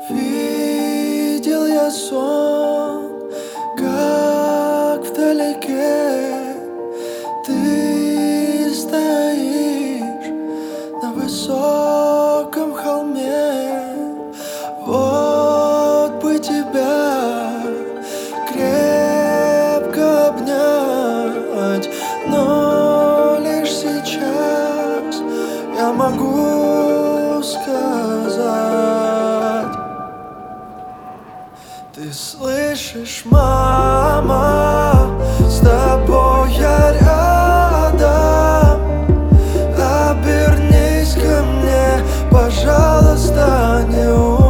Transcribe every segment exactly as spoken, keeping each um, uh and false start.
Видел я сон, как вдалеке ты стоишь на высоком холме. Вот бы тебя крепко обнять, но лишь сейчас я могу сказать: ты слышишь, мама, с тобой я рядом. Обернись ко мне, пожалуйста, не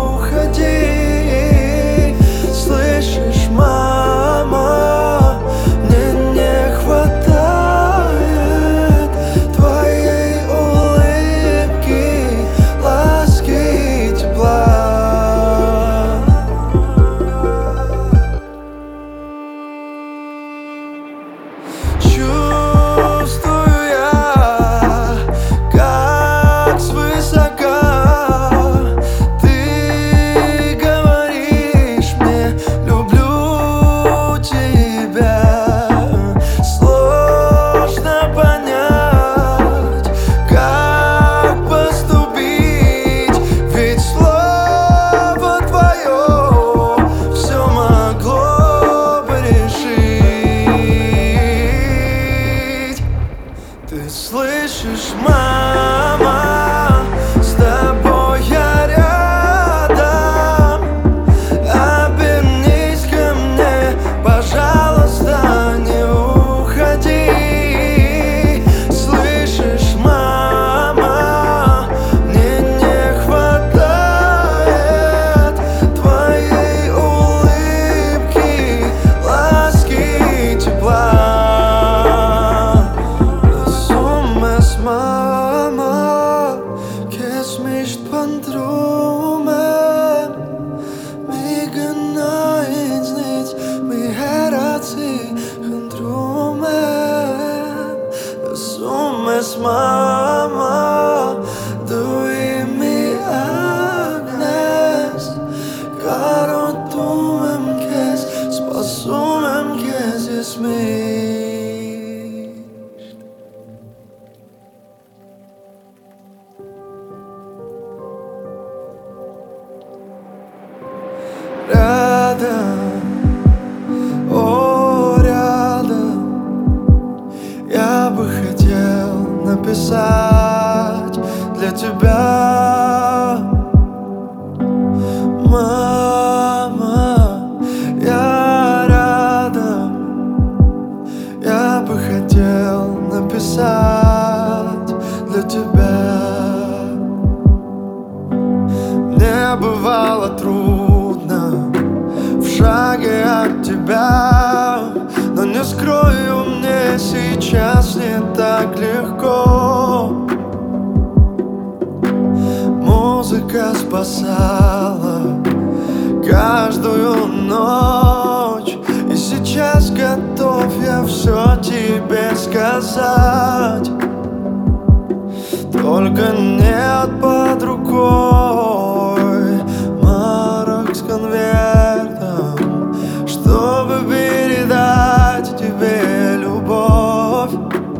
уходи. Слышишь, мама, мне не хватает твоей улыбки, ласки и тепла. Чувствую я, как свысока ты говоришь мне: люблю тебя. Сложно понять, как поступить, ведь слово твое все могло бы решить. Ты слышишь, мама, с тобой я рядом. Обернись ко мне, пожалуйста, не уходи. Слышишь, мама, мне не хватает твоей улыбки, ласки и тепла. Mamma, kes mich bandrumen, migna insnits, mi heraci handrumen. Sumes mama, du i mi agnes, karotumem kes, spasumem kes jesmi. Рядом, о, рядом, я бы хотел написать для тебя. Мама, я рядом, я бы хотел написать для тебя. Мне бывало трудно в шаге от тебя, но не скрою, мне сейчас не так легко. Музыка спасала каждую ночь, и сейчас готов я все тебе сказать. Только нет под рукой марок с конвертом, чтобы передать тебе любовь.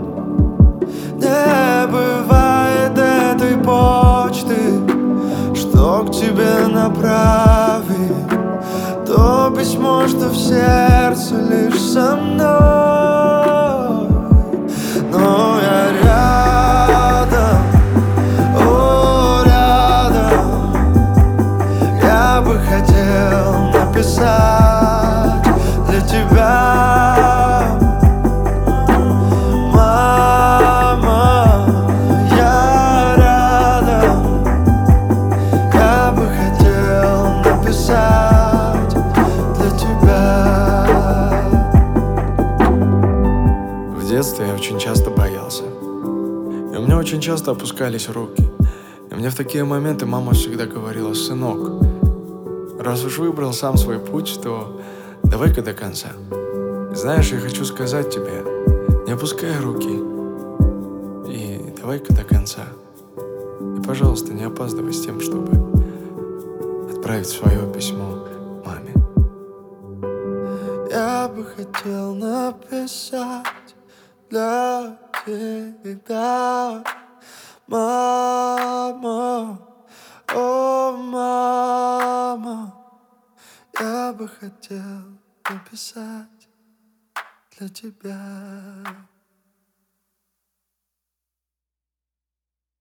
Не бывает этой почты, что к тебе направить то письмо, что в сердце лишь со мной. Но я рядом, о, рядом, я бы хотел написать для тебя. Мама, я рядом, я бы хотел написать для тебя. В детстве я очень часто боялся, и у меня очень часто опускались руки. И мне в такие моменты мама всегда говорила: сынок, раз уж выбрал сам свой путь, то давай-ка до конца. Знаешь, я хочу сказать тебе, не опускай руки и давай-ка до конца. И, пожалуйста, не опаздывай с тем, чтобы отправить свое письмо маме. Я бы хотел написать для тебя, мама, о, мама. Я бы хотел написать для тебя.